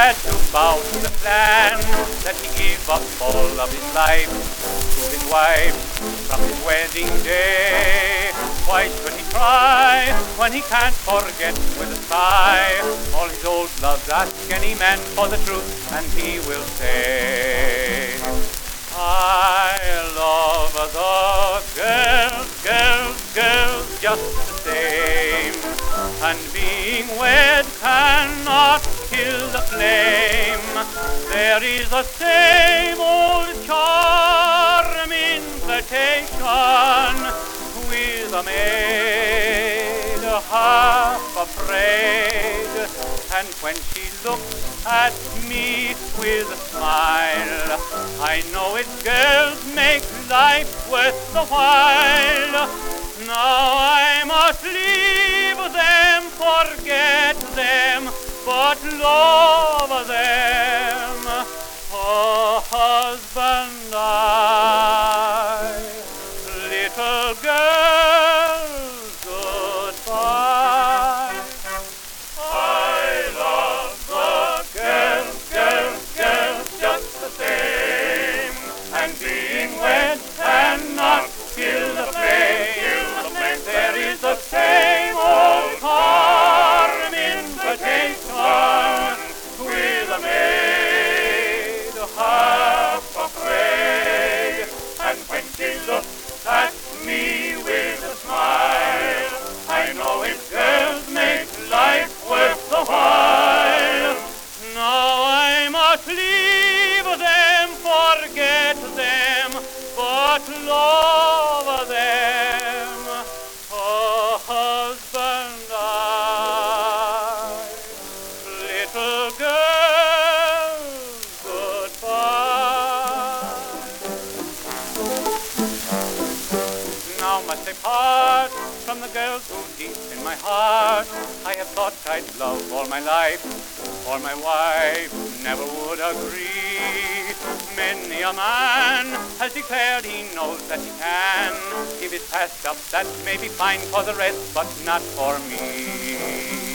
had to bow to the plan that he gave up all of his life to his wife from his wedding day. Why should he cry when he can't forget with a sigh all his old loves? Ask any man for the truth and he will say, I love the girls just the same, and being wed cannot kill the flame. There is the same old charm invitation with a maid half afraid, and when she looks at me with a smile, I know it girls make life worth the while. Now I must leave them, forget them, but love them, oh husband I. Little girls, goodbye. I love the girls just the same, and being wed cannot kill the flame. There is the same old charm invitation with a maid half afraid, and when she looks at me with a smile, I know if girls make life worth the while. Now I must leave them, forget them, but love them, oh husband I. Little girls, goodbye. Now must I part from the girls who deep in my heart I have thought I'd love all my life, for my wife never would agree. Many a man has declared he knows that he can give his past up, that may be fine for the rest, but not for me.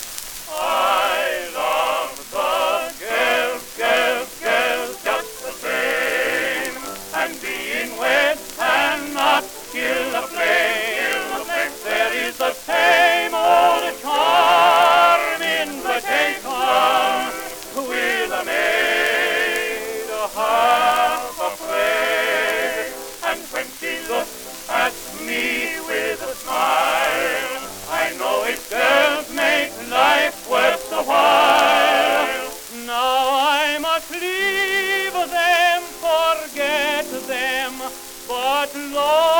I love the girls just the same, and being wed cannot kill the flame. There is the same old charm invitation with a maid half afraid, and when she looks at me with a smile, I know if girls make life worth the while. Now I must leave them, forget them, but love